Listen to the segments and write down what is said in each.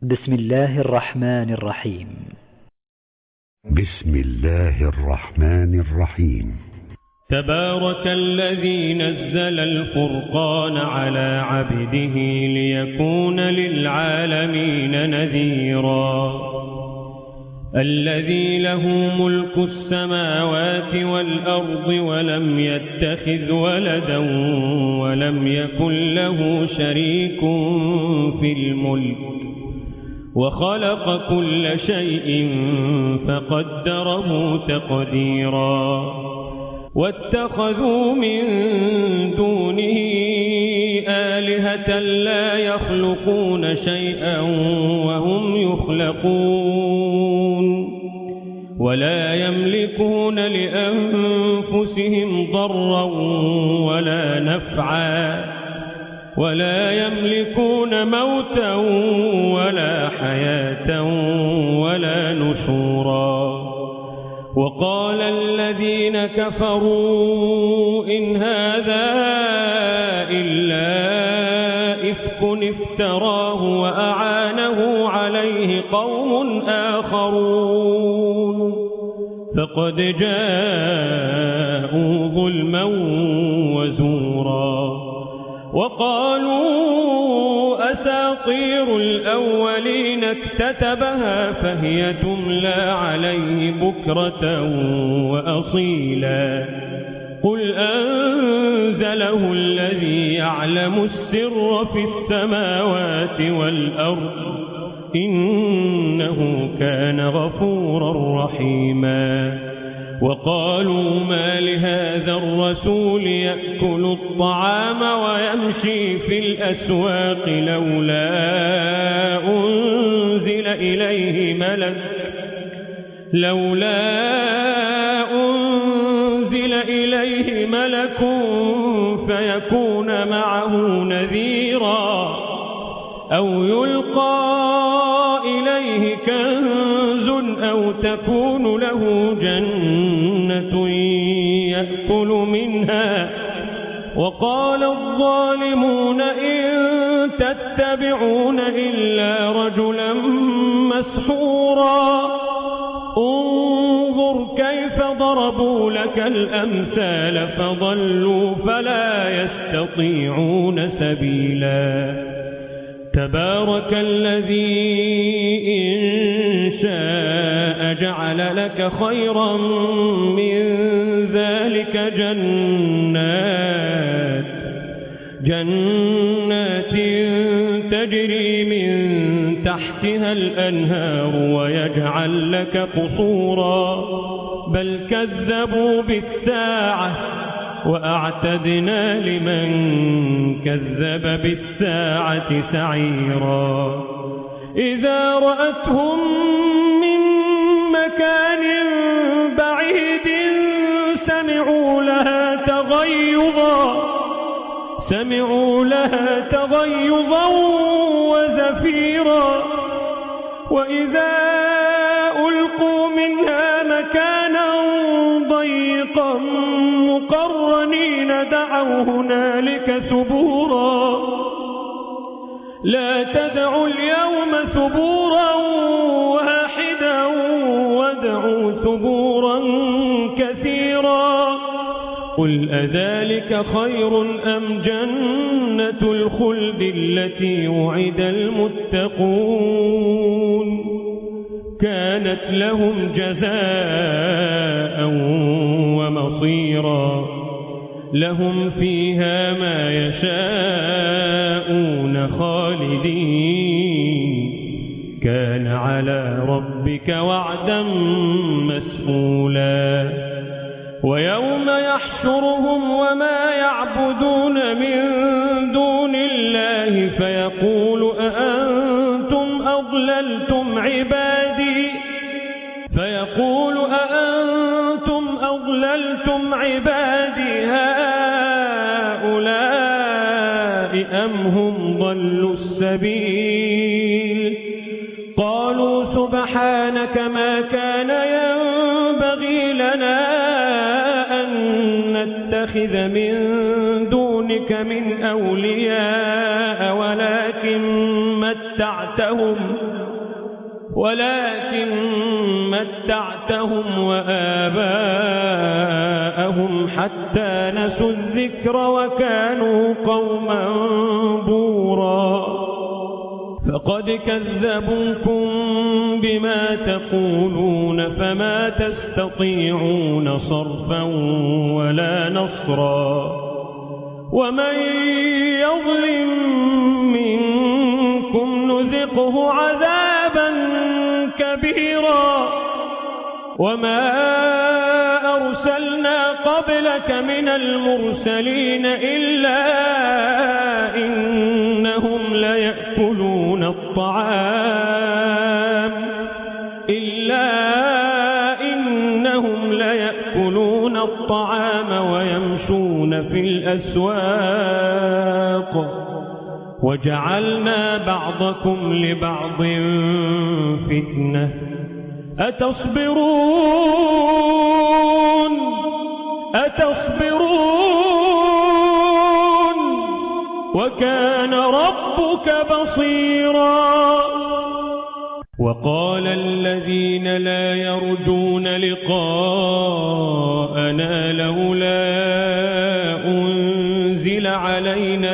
بسم الله الرحمن الرحيم. بسم الله الرحمن الرحيم. تبارك الذي نزل الفرقان على عبده ليكون للعالمين نذيرا. الذي له ملك السماوات والأرض ولم يتخذ ولدا ولم يكن له شريك في الملك وخلق كل شيء فقدره تقديرا. واتخذوا من دونه آلهة لا يخلقون شيئا وهم يخلقون ولا يملكون لأنفسهم ضرا ولا نفعا ولا يملكون موتا ولا حياة ولا نشورا. وقال الذين كفروا إن هذا إلا إفك افتراه وأعانه عليه قوم آخرون فقد جاءوا ظلما وزورا. وقالوا أساطير الأولين اكتتبها فهي تملى عليه بكرة وأصيلا. قل أنزله الذي يعلم السر في السماوات والأرض إنه كان غفورا رحيما. وقالوا ما لهذا الرسول يأكل الطعام ويمشي في الأسواق لولا أنزل إليه ملك فيكون معه نذيرا أو يلقى إليه كنز أو تكون له جنة يأكل منها. وقال الظالمون إن تتبعون إلا رجلا مسحورا. انظر كيف ضربوا لك الأمثال فضلوا فلا يستطيعون سبيلا. تبارك الذي إن شاء جعل لك خيرا من ذلك جنات تجري من تحتها الأنهار ويجعل لك قصورا بل كذبوا بالساعة وأعتدنا لمن كذب بالساعة سعيرا. إذا رأتهم من مكان بعيد سمعوا لها تغيظا وزفيرا. وإذا ألقوا منها مكانا ضيقا مقرنين دعوا هنالك ثبورا. لا تدعوا اليوم ثبورا واحدا وادعوا ثبورا كثيرا. قل أذلك خير أم جنة الخلد التي وعد المتقون كانت لهم جزاء ومصيرا. لهم فيها ما يشاءون خالدين كان على ربك وعدا مسئولا. ويوم يحشرهم وما يعبدون من دون الله فيقول أأنتم أضللتم عبادي هؤلاء أم هم ضلوا السبيل. قالوا سبحانك ما كان ينبغي لنا أن نتخذ من دونك من أولياء ولكن متعتهم ولكن متعتهم وآباءهم حتى نسوا الذكر وكانوا قوما بورا فقد كذبوكم بما تقولون فما تستطيعون صرفا ولا نصرا ومن يظلم منكم نذقه عذابا كبيرا وما أرسلنا قبلك من المرسلين إلا إنهم ليأكلون الطعام ويمشون في الأسواق وجعلنا بعضكم لبعض فتنة أتصبرون وكان ربك بصيرا وقال الذين لا يرجون لقاءنا لولا أنزل علينا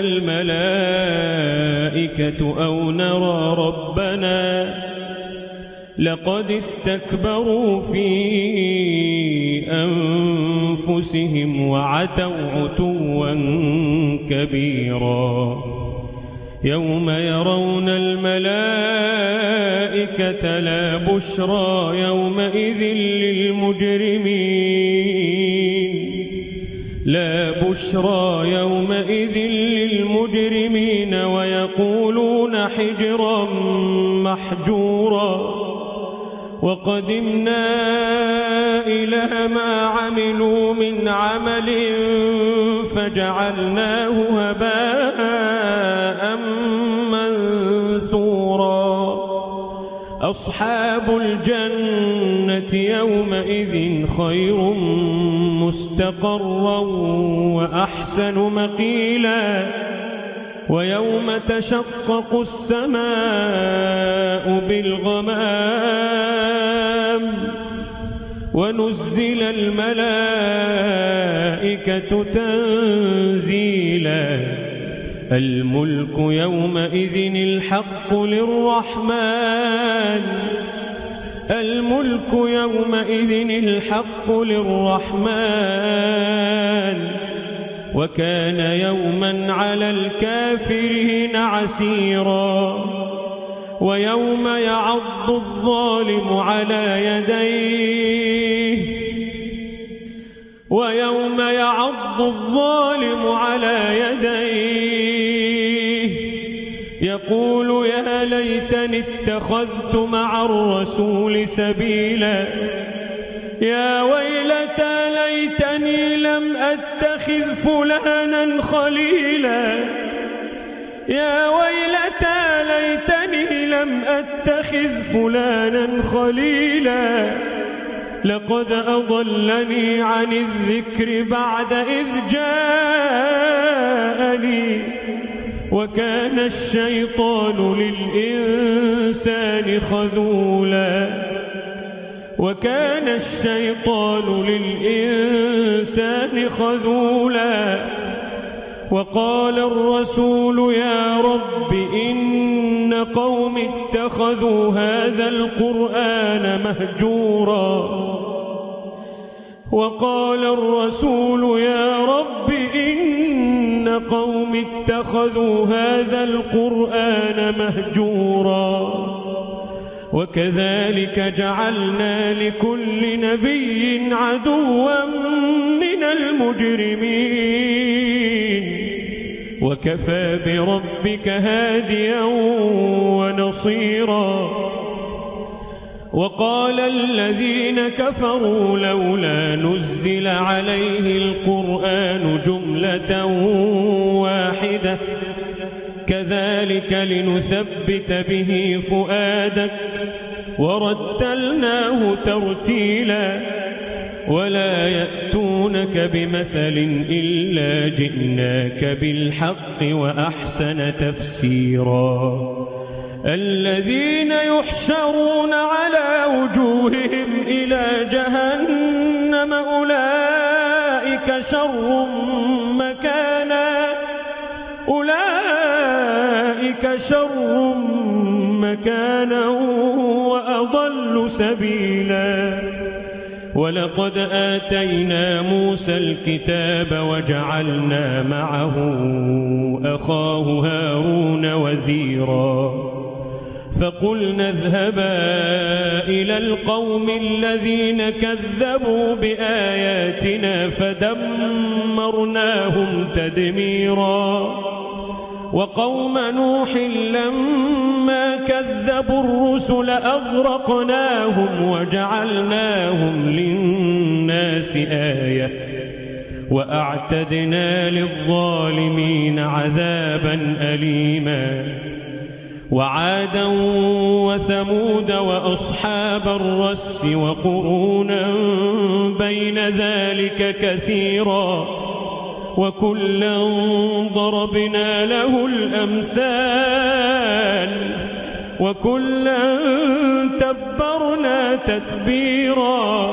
الملائكة أو نرى ربنا لقد استكبروا في أنفسهم وعتوا عتوا كبيرا يوم يرون الملائكة لا بشرى يومئذ للمجرمين ويقولون حجرا محجورا وقدمنا إلى ما عملوا من عمل فجعلناه هباء منثورا أصحاب الجنة يومئذ خير مستقرا وأحسن مقيلا ويوم تشقق السماء بالغمام ونزل الملائكة تنزيلا الملك يومئذ الحق للرحمن وكان يوما على الكافرين عسيرا ويوم يعض الظالم على يديه يقول يا ليتني اتخذت مع الرسول سبيلا يا ويلتى ليتني لم أتخذ فلانا خليلا لقد أضلني عن الذكر بعد إذ جاءني وكان الشيطان للإنسان خذولا وقال الرسول يا رب إن قوم اتخذوا هذا القرآن مهجورا وكذلك جعلنا لكل نبي عدوا من المجرمين وكفى بربك هاديا ونصيرا وقال الذين كفروا لولا نزل عليه القرآن جملة واحدة كذلك لنثبت به فؤادك ورتلناه ترتيلا ولا يأتونك بمثل إلا جئناك بالحق وأحسن تفسيرا الذين يحشرون على وجوههم إلى جهنم أولئك شر مكانا وأضل سبيلا ولقد آتينا موسى الكتاب وجعلنا معه أخاه هارون وزيرا فقلنا اذهبا إلى القوم الذين كذبوا بآياتنا فدمرناهم تدميرا وقوم نوح لما كذبوا الرسل أغرقناهم وجعلناهم للناس آية وأعتدنا للظالمين عذابا أليما وعادا وثمود وأصحاب الرس وقرونا بين ذلك كثيرا وكلا ضربنا له الأمثال وكلا تبرنا تتبيرا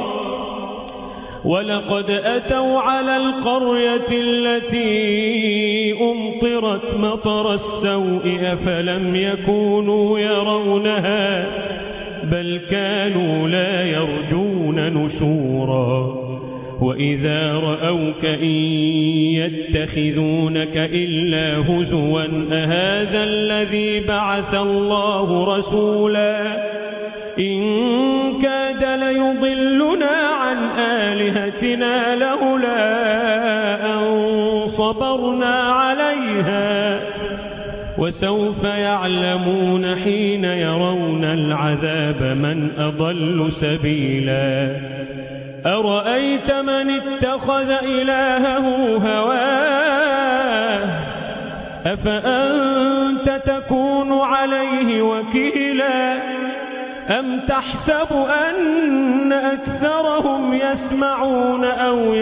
ولقد أتوا على القرية التي أمطرت مطر السوء أفلم يكونوا يرونها بل كانوا لا يرجون نشورا وإذا رأوك إن يتخذونك إلا هزوا أهذا الذي بعث الله رسولا إن كاد ليضلنا عن آلهتنا لولا أن صبرنا عليها وسوف يعلمون حين يرون العذاب من أضل سبيلا أرأيت من اتخذ إلهه هواه أفأنت تكون عليه وكيلا أم تحسب أن أكثرهم يسمعون أو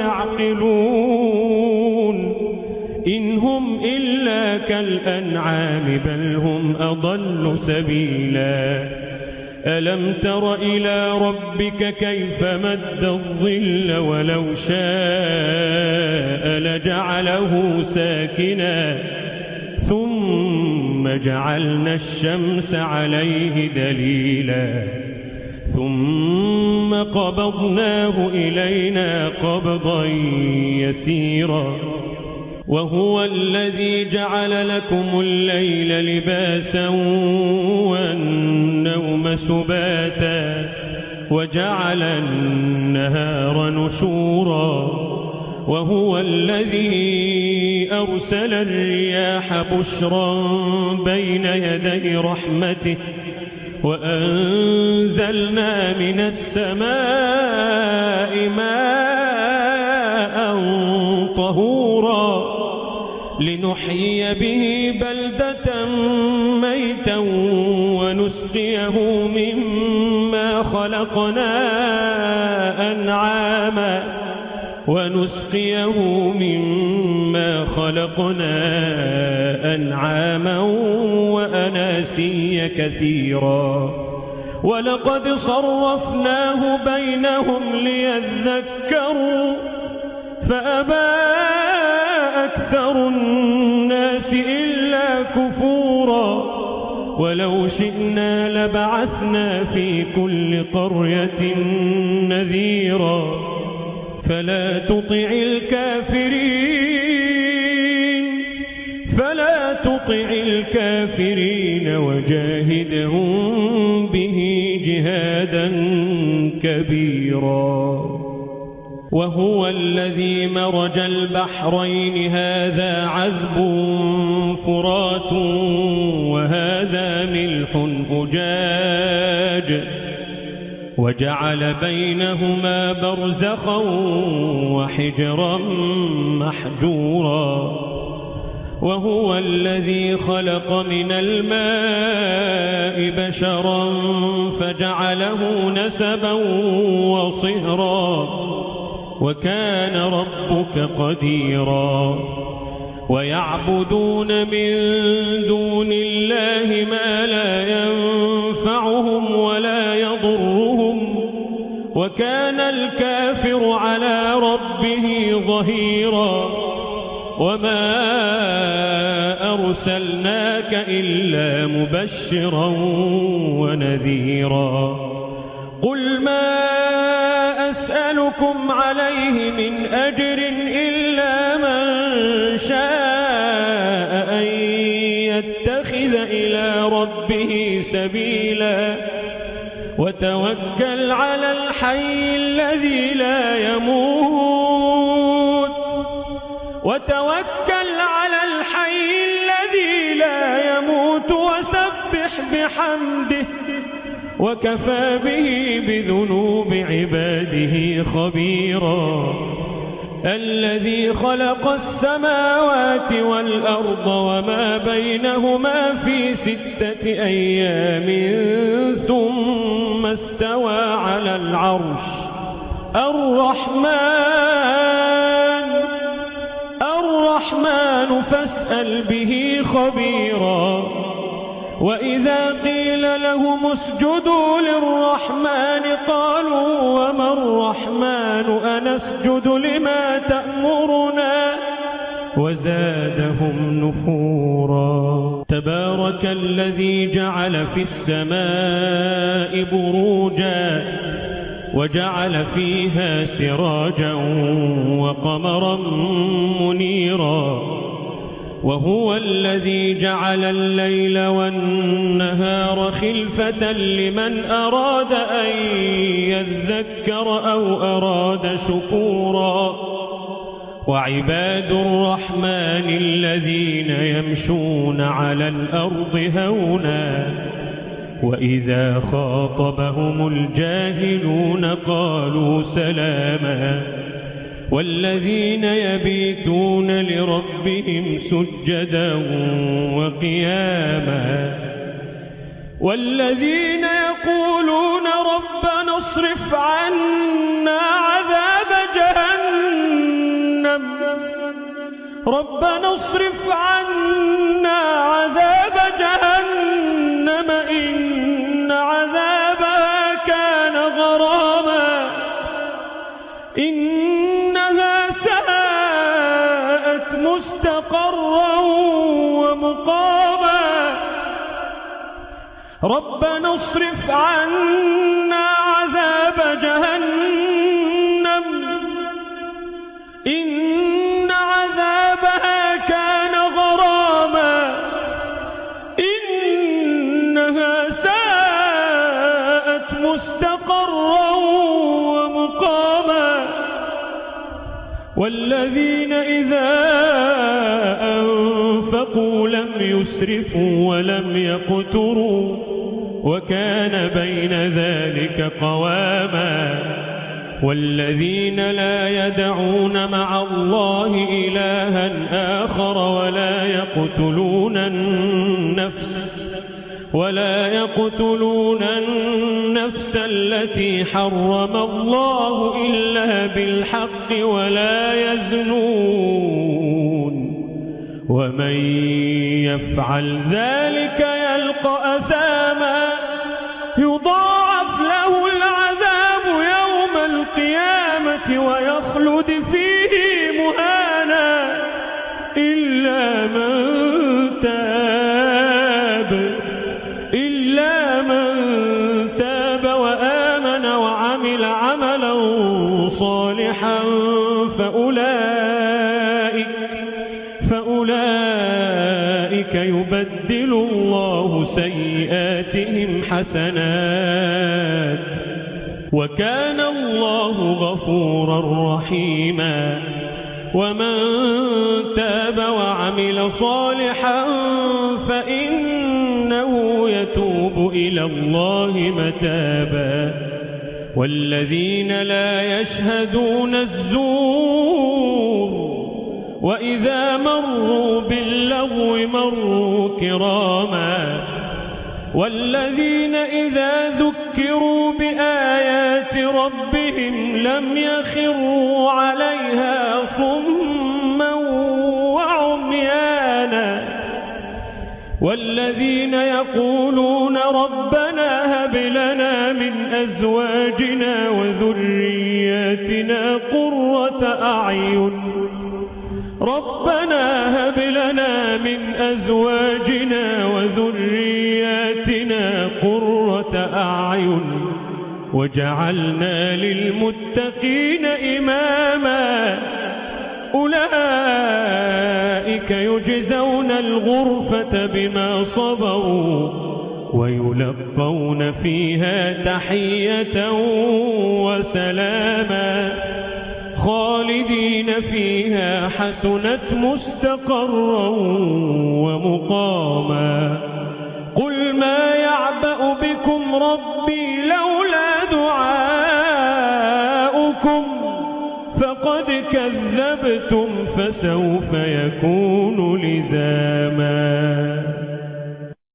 يعقلون إن هم إلا كالأنعام بل هم أضل سبيلا ألم تر إلى ربك كيف مد الظل ولو شاء لجعله ساكنا ثم جعلنا الشمس عليه دليلا ثم قبضناه إلينا قبضا يسيرا وهو الذي جعل لكم الليل لباسا والنوم سباتا وجعل النهار نشورا وهو الذي أرسل الرياح بشرا بين يدي رحمته وأنزلنا من السماء ماء طهورا لنحيي به بلدة ميتا ونسقيه مما خلقنا أنعاما وأناسيا كثيرا ولقد صرفناه بينهم ليذكروا فأبى أكثر الناس إلا كفورا ولو شئنا لبعثنا في كل قرية نذيرا فلا تطع الكافرين وجاهدهم به جهادا كبيرا وهو الذي مرج البحرين هذا عذب فرات وهذا ملح أجاج وجعل بينهما برزخا وحجرا محجورا وهو الذي خلق من الماء بشرا فجعله نسبا وصهرا وكان ربك قديرا ويعبدون من دون الله ما لا ينفعهم ولا يضرهم وكان الكافر على ربه ظهيرا وما أرسلناك إلا مبشرا ونذيرا قل ما أسألكم عليه من أجر إلا من شاء أن يتخذ إلى ربه سبيلا وتوكل على الحي الذي لا يموت وسبح بحمده وكفى به بذنوب عباده خبيرا الذي خلق السماوات والأرض وما بينهما في 6 أيام ثم استوى على العرش الرحمن فاسأل به خبيرا وإذا قيل لهم اسجدوا للرحمن قالوا وما الرحمن أنسجد لما تأمرنا وزادهم نفورا تبارك الذي جعل في السماء بروجا وجعل فيها سراجا وقمرا منيرا وهو الذي جعل الليل والنهار خلفة لمن أراد أن يذكر أو أراد شكورا وعباد الرحمن الذين يمشون على الأرض هونا وإذا خاطبهم الجاهلون قالوا سلاما والذين يبيتون لربهم سجدا وقياما والذين يقولون ربنا اصرف عنا عذاب جهنم إن عذابها كان غراما إنها ساءت مستقرا ومقاما ربنا اصرف عنا عذاب جهنم إن عذابها كان غراما إنها ساءت مستقرا ومقاما والذين إذا أنفقوا لم يسرفوا ولم يقتروا وكان بين ذلك قواما والذين لا يدعون مع الله إلها آخر ولا يقتلون النفس التي حرم الله إلا بالحق ولا يزنون ومن يفعل ذلك يلقى أثاما يضاعف له العذاب يوم القيامة ويخلد فيه مهانا إلا من تاب وآمن وعمل عملا صالحا فأولئك يبدل الله سيئاتهم حسنات وكان الله غفورا رحيما ومن تاب وعمل صالحا فإنه يتوب إلى الله متابا والذين لا يشهدون الزور وإذا مروا باللغو مروا كراما والذين إذا ذكروا بآيات ربهم لم يخروا عليها صما وعميانا والذين يقولون ربنا هب لنا من أزواجنا وذرياتنا قرة أعين ربنا هب لنا من أزواجنا وذرياتنا قرة أعين وجعلنا للمتقين إماما أولئك يجزون الغرفة بما صبروا ويلقون فيها تحية وسلاما خالدين فيها حسنت مستقرا ومقاما قل ما يعبأ بكم ربي لولا دعاؤكم فقد كذبتم فسوف يكون لزاما.